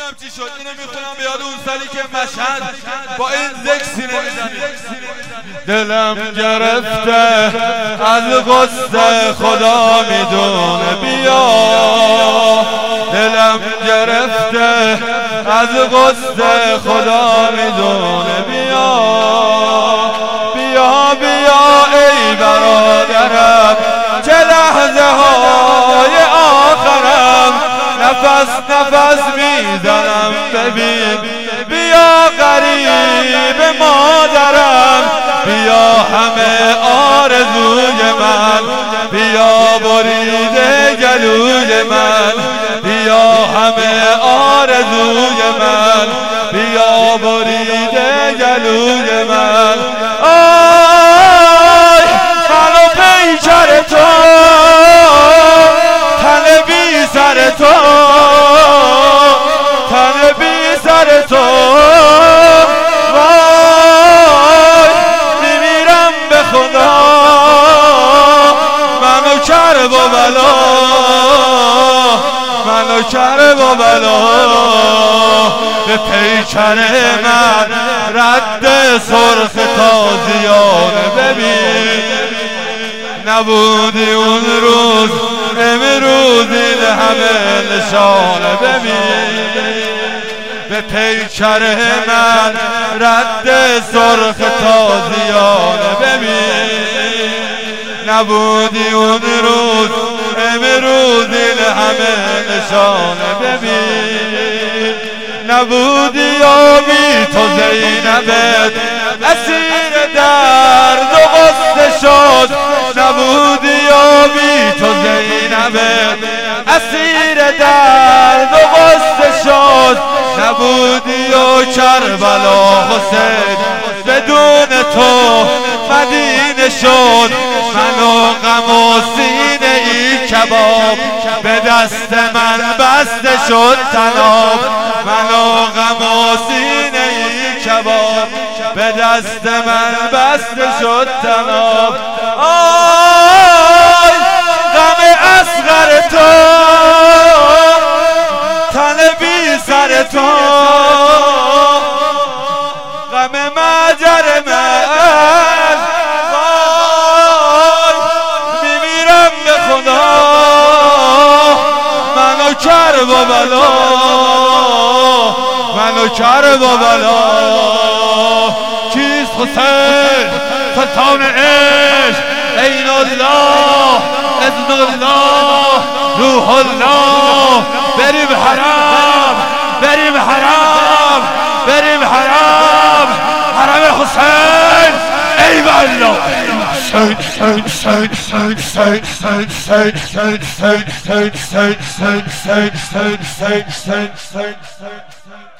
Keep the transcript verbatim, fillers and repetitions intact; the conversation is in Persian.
نمیدونم چی شد. اینو میخونم به یاد اون سالی که مشهد با این ذکر سینه میزنیم. دلم گرفته از غصه خدا میدونه بیا، دلم گرفته از غصه خدا میدونه بیا، بیا بیا ای برادرم چه لحظه های آخرم، نفس نفس میزنم ببین، بیا غریب مادرم، بیا همه آرزوی من، بیا بریده گلوی من، بیا همه آرزوی من، بیا بریده گلوی من. آی منو پیکر تو، تن بی سر تو، تن بی سر تو، وای میمیرم به خدا، منو کرب و بلا، منو کرب و بلا، به پیکر من رد سرخ تازیانه ببین، نبودی اون روز امروز این همه نشانه ببین، به پیکر من رد سرخ تازیانه ببین، نبودی اون روز امروز این همه نشانه ببین، نبودی یا بی تو زینبت اسیر درد و غصه شد، نبودی یا بی تو زینبت اسیر درد و غصه شد، نبودی یا کربلا حسین بدون تو مدینه شد، من و غم و سینه ای کباب به دست من بسته شد طناب، من و غم و سینه ای کباب به دست من بسته شد طناب. آی غم اصغر تو، تن بی سر تو، غم مجر من، وای میمیرم به خدا، منو کرب و بلا، منو کرب و بلا. کیست حسین سلطان عشق، عین الله اذن الله روح الله، بریم حرم، بریم حرم، بریم حرم، حرم حسین ای والله. Say, say, say, say, say, say, say, say, say, say, say, say, say, say, say, say, say, say.